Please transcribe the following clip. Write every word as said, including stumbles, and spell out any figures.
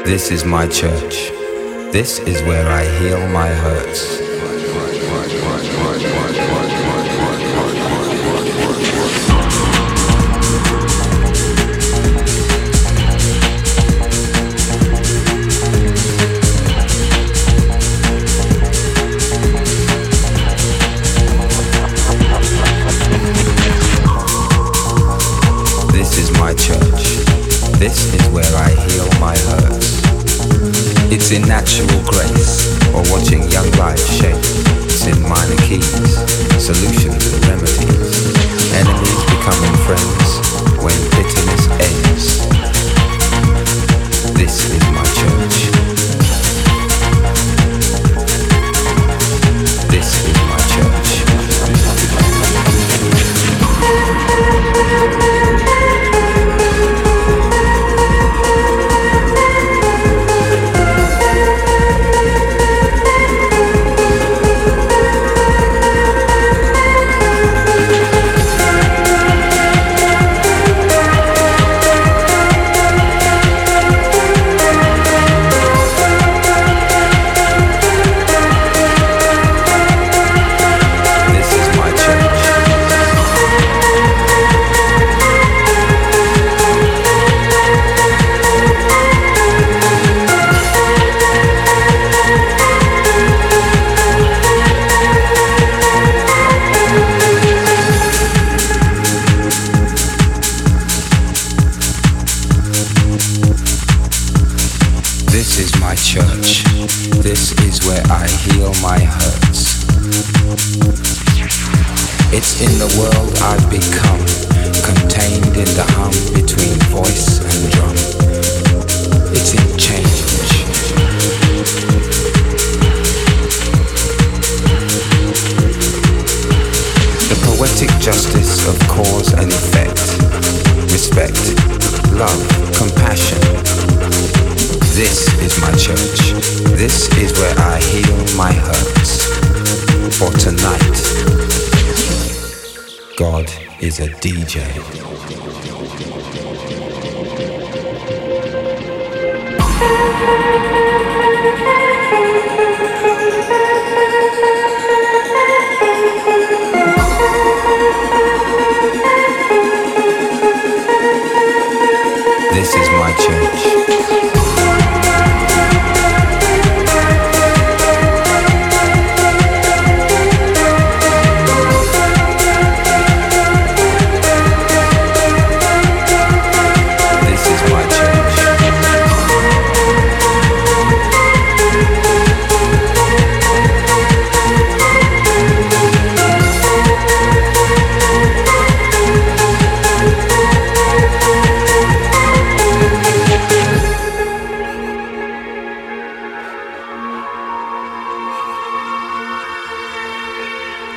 This is my church. This is where I heal my hurts. This is my church. This is where I heal my hurts. It's in natural grace, or watching young life shape. It's in minor keys, solutions and remedies. Enemies becoming friends when bitterness ends. This is my church. This is my church. This is my church. This is where I heal my hurts. It's in the world I've become, contained in the hum between voice and drum. It's in change. The poetic justice of cause and effect. Respect, love, compassion. This is my church. This is where I heal my hurts. For tonight, God is a D J. Thank you.